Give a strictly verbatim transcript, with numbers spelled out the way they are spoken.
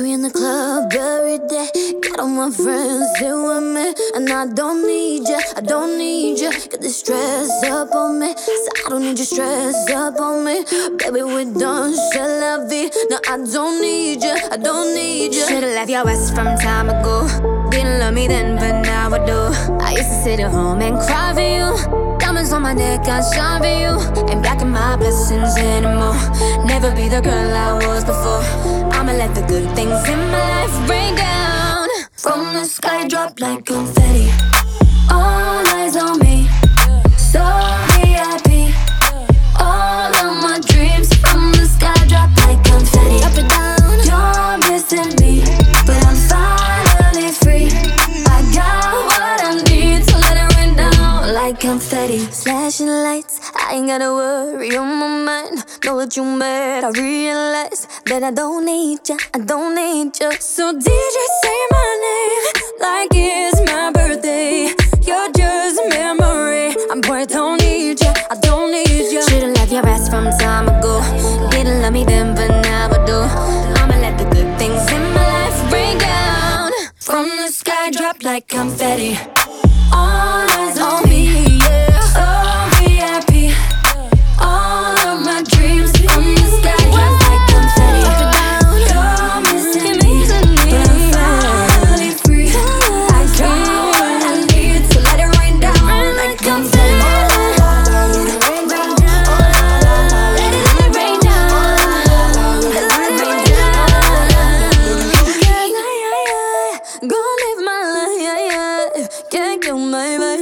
we in the club every day. Got all my friends here with me, and I don't need ya, I don't need ya. Got this stress up on me, so I don't need you stress up on me. Baby, we done, c'est la vie. No, I don't need ya, I don't need ya. Should've left your ass from time ago. Didn't love me then, but now I do. I used to sit at home and cry for you. Diamonds on my neck, I shine for you. Ain't blocking my blessings anymore. Never be the girl I was before. I'ma let the good things in my life rain down. From the sky, drop like confetti. All eyes on me, so V I P. All of my dreams from the sky, drop like confetti. Up and down, you're missing me, but I'm finally free. I got what I need, so let it rain down like confetti. Flashing lights, I ain't gotta worry on my mind. Know what you mad, I realize that I don't need ya, I don't need ya. So D J, say my name like it's my birthday. You're just a memory, I'm boy, I don't need ya, I don't need ya. Should've left your ass from time ago. Didn't love me then, but now I do. I'ma let the good things in my life rain down. From the sky, drop like confetti. All eyes on me, yeah. So V I P. All of my dreams from the sky, drop like confetti. Up and down, you're missing me, but I'm finally free. I got what I need, so let it rain down like confetti. Let it rain down. Let it rain down. Gonna live my life, yeah, yeah. Can't kill my vibe.